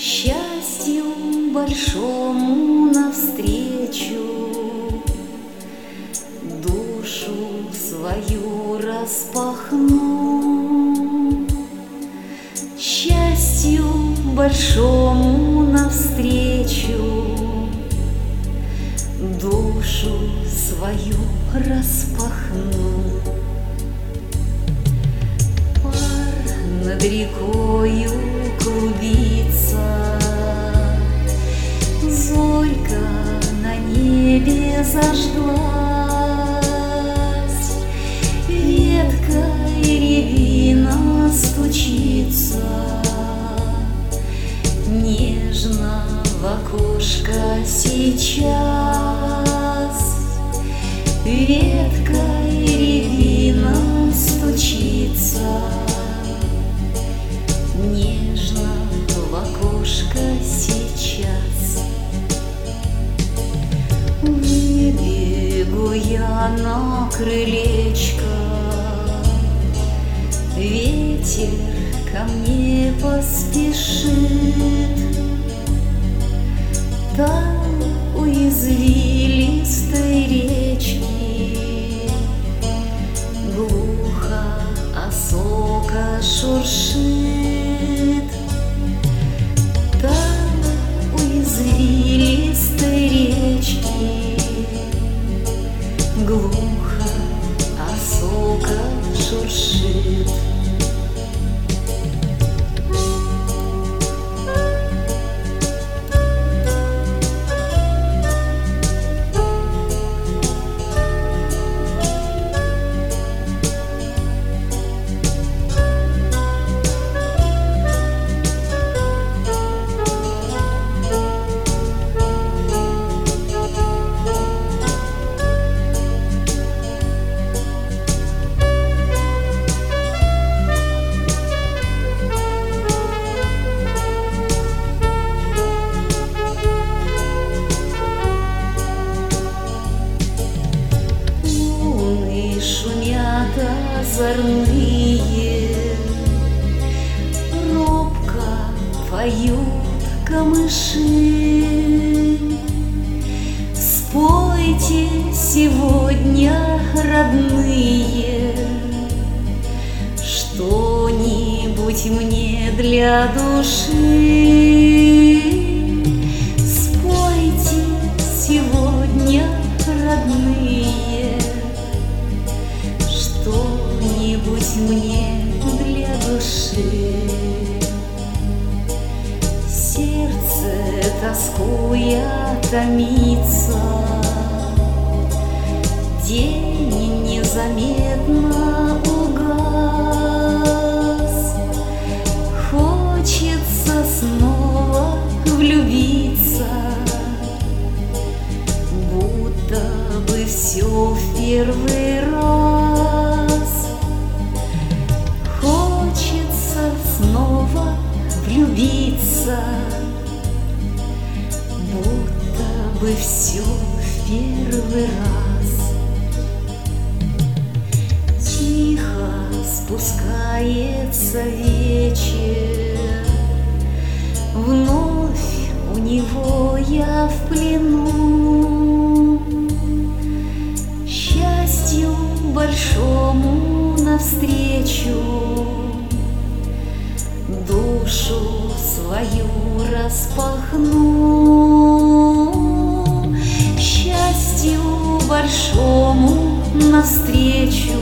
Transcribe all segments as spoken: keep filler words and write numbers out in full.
Счастью большому навстречу душу свою распахну. Счастью большому навстречу душу свою распахну. Пар над рекою клубится, зорька на небе зажглась, ветка и рябина стучится нежно в окошко сейчас. Ветка и рябина стучится нежно в окошко сейчас. Выбегу я на крылечко, ветер ко мне поспешит. Там у извилистой речки глухо осока шуршит. Там у извилистой речки глухо осока шуршит. Озорные робко поют камыши. Спойте сегодня, родные, что-нибудь мне для души. Спойте сегодня, родные, что-нибудь мне для души. Сердце, тоскуя, томится, день незаметно угас. Хочется снова влюбиться, будто бы все в первый раз. Хочется снова влюбиться, будто бы все в первый раз. Тихо спускается вечер, вновь у него я в плену. Счастью большому навстречу душу свою распахну. Счастью большому навстречу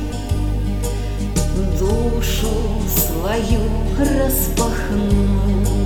душу свою распахну.